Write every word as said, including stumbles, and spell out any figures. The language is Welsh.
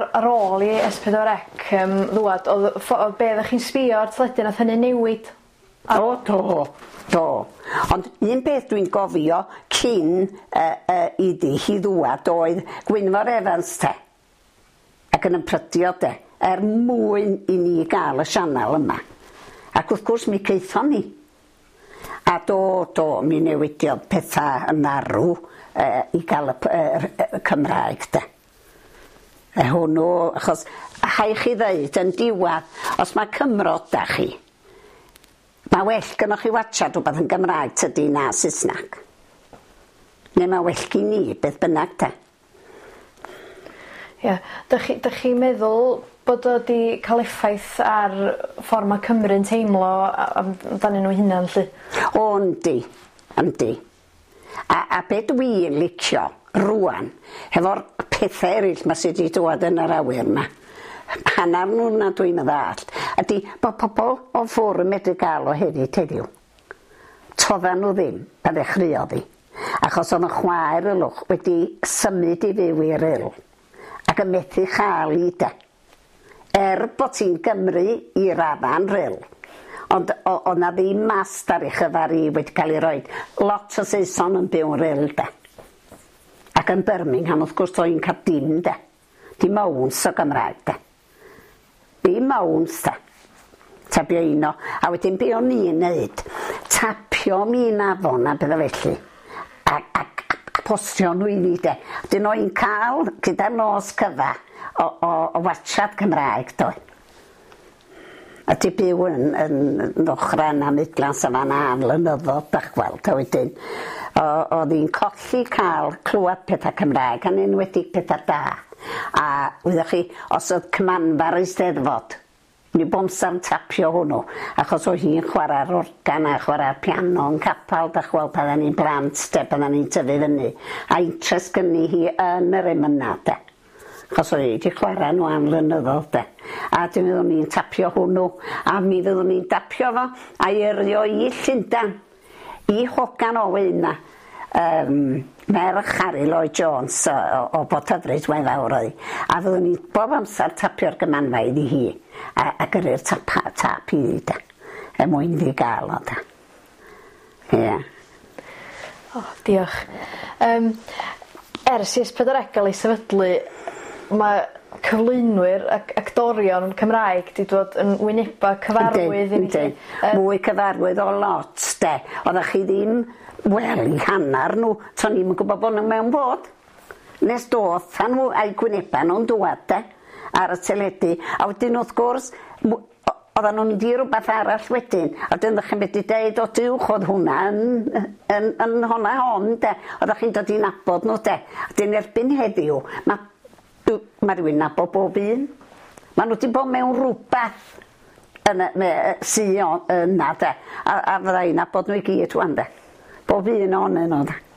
ar ôl i S pedwar C um, ddwad, oedd be ddech chi'n sbio ar teledu nath hynny newid? O, do, do. Ond un peth dwi'n gofio cyn uh, uh, iddi hi ddwad oedd Gwynfor Evans te. Ac yn ymprydio de, er mwyn i ni gael y sianel yma. Ac wrth gwrs mi geithon ni. A do, do, mi newidiodd pethau yn arw uh, i gael y, uh, y Cymraeg de. E hwnnw, achos hai chi ddeud yn diwad, os mae Cymro da chi, mae well gynnwch chi watchad rhywbeth yn Gymraeg tydi na Saesneg. Neu mae well gen ni beth bynnag te. Ie, dych chi, dych chi meddwl bod o wedi cael effaith ar ffordd mae Cymru'n teimlo amdanyn nhw hunan lly? O, yndi, yndi. A, a be dwi'n licio rwan, hefo'r pethau eraill mae sydd wedi dod yn yr awyr yma, hanner nhw na dwi'n ddall, ydy bod pobl o ffwr yn medru gael o hefyd heddiw. Toddan nhw ddim, pa ddechreuodd hi, achos oedd y chwaer y lwch wedi symud i fyw i'r il, ac yn methu chael i de. Er bod ti'n Gymru i raddau'n ril, ond oedd na ddim mast ar ei chyfar i wedi cael ei roi. Lot o Saeson yn byw'n ril de. Ac yn Birmingham wrth gwrs o'n cael dim de. Dim owns o Gymraeg de. Dim owns de. Tabio un o. A wedyn be o'n i'n neud, tapio mi'n afon a bydda felly. Ac postio nhw i ni de. Dyn o'n cael gyda'r nos cyfa o, o, o watchad Cymraeg doi. A ti byw yn, yn, yn ochran a Midlands a fan a flynyddodd bach gweld a wedyn. Oedd hi'n colli cael clywed pethau Cymraeg a'n enwedig pethau da. A wyddech chi, os oedd Cymanfar Eisteddfod, ni bomsar tapio hwnnw, achos oedd hi'n chwarae'r organ a chwarae'r piano yn capal, da chweld pan ni'n blant, de, pan ni'n tyfu fyny. A interest gynnu hi yn yr emynad, de. Achos oedd hi wedi chwarae nhw am flynyddoedd, de. A dwi'n meddwl ni'n tapio hwnnw, a mi fyddwn ni'n tapio fo, a erio i Llundain, i Hogan Owen, um, merch Harry Lloyd Jones o, o, o Bodhyfryd mae'n fawr oedd hi. A fyddwn ni bob amser tapio'r gymanfaidd i hi, a, a gyrru'r tap, tap i ddi, de. E mwyn ddi gael o, de. Ie. Yeah. O, diolch. Um, ers i S pedwar C gael ei sefydlu, mae cyflwynwyr ac actorion Cymraeg wedi dod yn wyneba cyfarwydd i ni. Mwy cyfarwydd o lot, de. Oeddech chi ddim, wel, i hannar nhw, to ni'n gwybod bod nhw mewn bod. Nes doedd nhw a'i gwyneba nhw'n dwad, de, ar y teledu. A wedyn wrth gwrs, oedden nhw'n di rhywbeth arall wedyn. A wedyn ddech chi'n medru deud o diwch oedd hwnna yn, yn, yn honna hon, de. Oeddech chi'n dod i nabod nhw, de. A wedyn erbyn heddiw, mae Mae rhywun nabod bob un. Mae nhw wedi bod mewn rhywbeth sy'n yna, de. A, a fydda i nabod nhw i gyd rwan, de. Bob un o'n nhw, de.